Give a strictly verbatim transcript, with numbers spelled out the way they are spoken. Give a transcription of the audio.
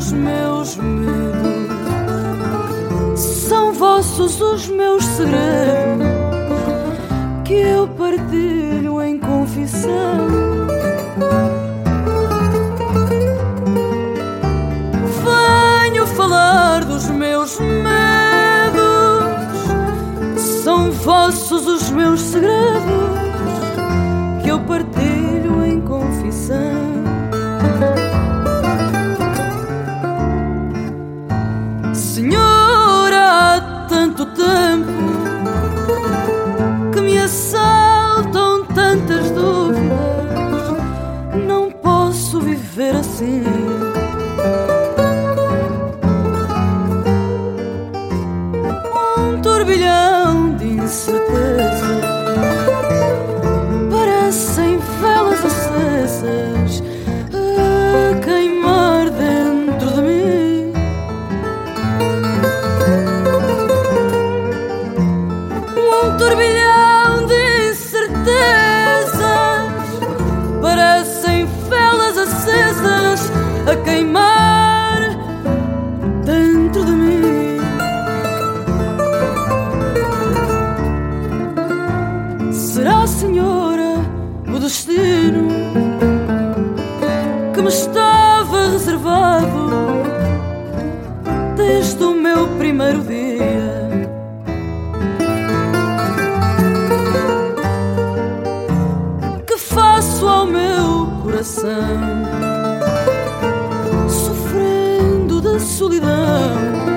dos meus medos, são vossos os meus segredos que eu partilho em confissão. Venho falar dos meus medos, são vossos os meus segredos que eu partilho em confissão. Senhor, há tanto tempo que me assaltam tantas dúvidas, não posso viver assim. Um turbilhão de incerteza, parecem velas acesas a queimar dentro de mim. Um turbilhão de incertezas, parecem velas acesas a queimar dentro de mim. Será, Senhora, o destino que me estava reservado desde o meu primeiro dia? Que faço ao meu coração, sofrendo da solidão?